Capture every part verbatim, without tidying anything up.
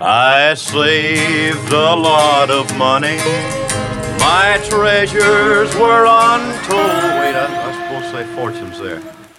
I saved a lot of money. My treasures were untold. Wait, I, I was supposed to say fortunes there.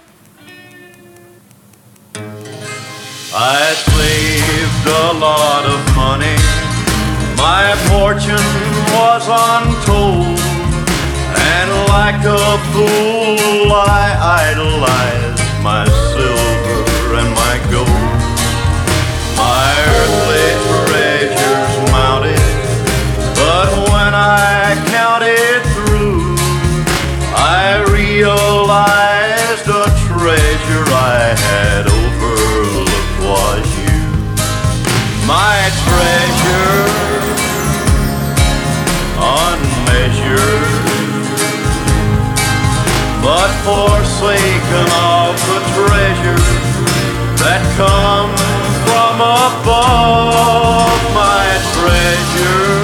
I saved a lot of money. My fortune was untold. And like a fool I idolized my silver and my gold. My earthly treasures mounted, but when I counted through, I realized a treasure I had overlooked was you. My treasure, unmeasured, but forsaken of the treasure that comes from above. My treasure,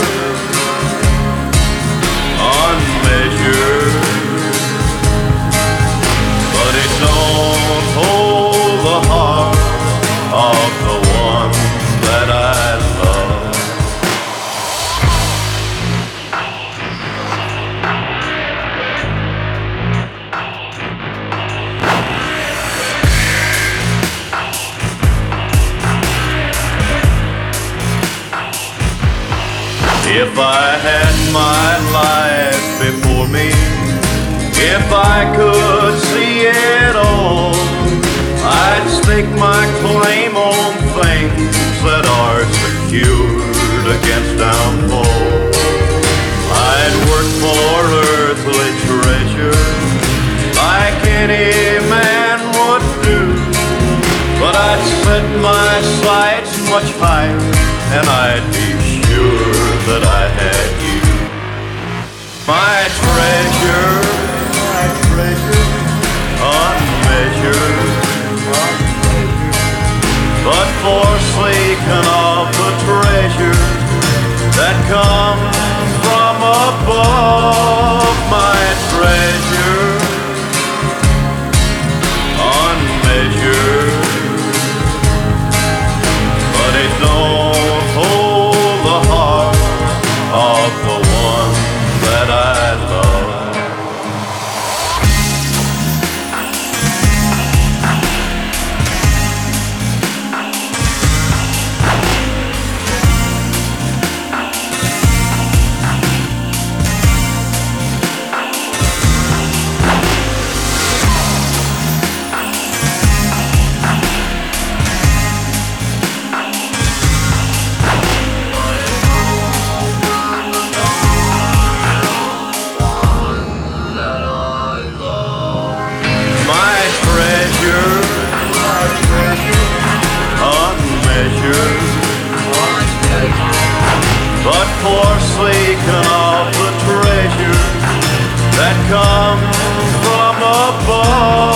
unmeasured, but it don't hold the heart of the one that I love. If I had my life before me, if I could see it all, I'd stake my claim on things that are secured against downfall. I'd work for earthly treasure like any man would do, but I'd set my sights much higher and I'd be sure that I had you. My treasure, my treasure, unmeasured, but forsaken of the treasure that comes from above. My treasure, unmeasured, but it don't hold the heart of the one that I love. But forsaken of the treasure that comes from above.